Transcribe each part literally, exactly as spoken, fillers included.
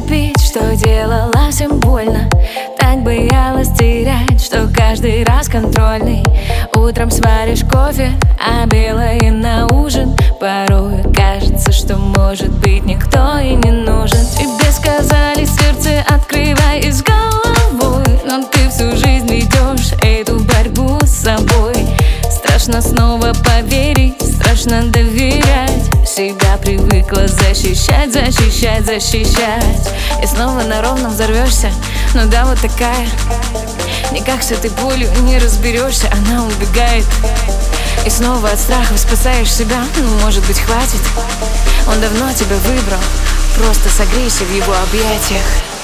любить, что делала всем больно. Так боялась терять, что каждый раз контрольный. Утром сваришь кофе, а белое на ужин. Порой кажется, что может быть никто и не нужен. Тебе сказали, сердце открывай с головой, но ты всю жизнь ведешь эту борьбу с собой. Страшно снова поверить, страшно доверять. Всегда привыкла защищать, защищать, защищать. И снова на ровном взорвешься, ну да, вот такая. Никак с этой болью не разберешься, она убегает. И снова от страхов спасаешь себя, ну может быть хватит. Он давно тебя выбрал, просто согрейся в его объятиях.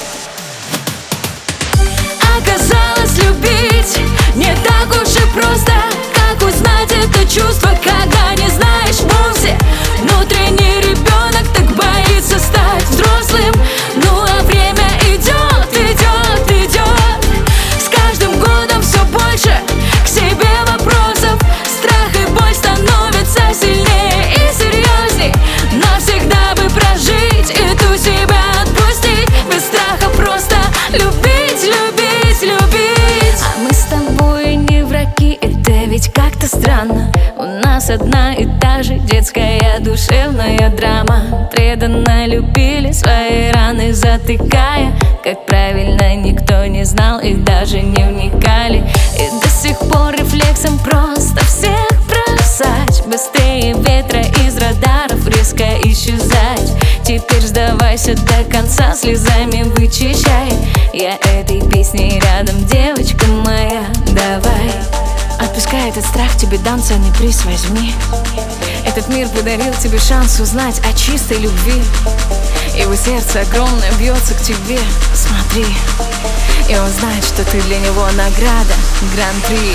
Оказалось, любить не так уж и просто. Как узнать это чувство, когда не знаешь вовсе? Внутренний ребенок так боится стать взрослым. Ну а время идет, идет, идет. С каждым годом все больше к себе вопросов. Страх и боль становятся сильнее и серьезней. Навсегда бы прожить и ту себя отпустить. Без страха просто любить, любить, любить. А мы с тобой не враги, это ведь как-то странно. У нас одна и та же детская душевная драма. Преданно любили, свои раны затыкая. Как правильно, никто не знал и даже не вникали. И до сих пор рефлексом просто всех бросать. Быстрее ветра из радаров резко исчезать. Теперь сдавайся до конца, слезами вычищай. Я этой песней рядом, девочка моя, давай. Отпускай этот страх, тебе дан ценный приз, возьми. Этот мир подарил тебе шанс узнать о чистой любви. Его сердце огромное бьется к тебе, смотри. И он знает, что ты для него награда, гран-при.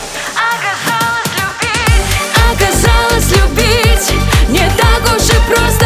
Оказалось, любить, оказалось, любить не так уж и просто.